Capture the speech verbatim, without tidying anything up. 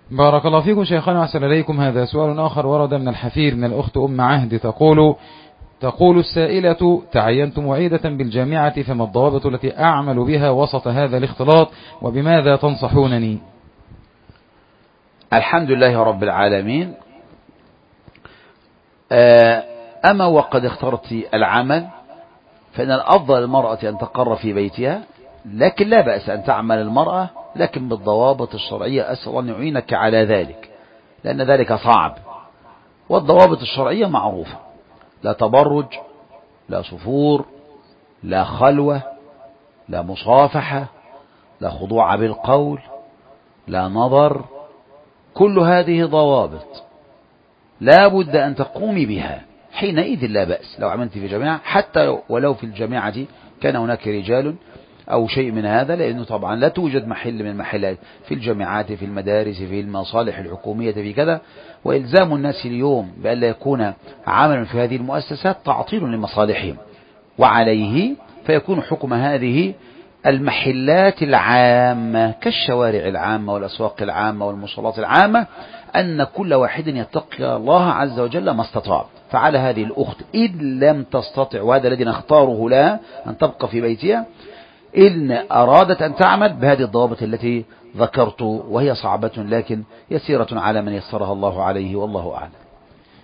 بارك الله فيكم شيخنا وأحسن إليكم. هذا سؤال آخر ورد من الحفير من الأخت أم عهد، تقول تقول السائلة: تعينت معيدة بالجامعة، فما الضوابط التي أعمل بها وسط هذا الاختلاط، وبماذا تنصحونني؟ الحمد لله رب العالمين. أما وقد اخترت العمل، فإن الأفضل المرأة أن تقر في بيتها، لكن لا بأس أن تعمل المرأة، لكن بالضوابط الشرعية. أسأل أن يعينك على ذلك، لأن ذلك صعب. والضوابط الشرعية معروفة: لا تبرج، لا صفور، لا خلوة، لا مصافحة، لا خضوع بالقول، لا نظر. كل هذه ضوابط لا بد أن تقومي بها. حينئذ لا بأس لو عملت في جامعة، حتى ولو في الجامعة كان هناك رجال أو شيء من هذا، لأنه طبعا لا توجد محل من المحلات في الجامعات، في المدارس، في المصالح الحكومية، في كذا. وإلزام الناس اليوم بأن لا يكون عملا في هذه المؤسسات تعطيل لمصالحهم، وعليه فيكون حكم هذه المحلات العامة كالشوارع العامة والأسواق العامة والمصلات العامة، أن كل واحد يتقي الله عز وجل ما استطاع. فعلى هذه الأخت إن لم تستطع، وهذا الذي نختاره لها، أن تبقى في بيتها، إن أرادت أن تعمل بهذه الضوابط التي ذكرت، وهي صعبة لكن يسيرة على من يسرها الله عليه، والله أعلم.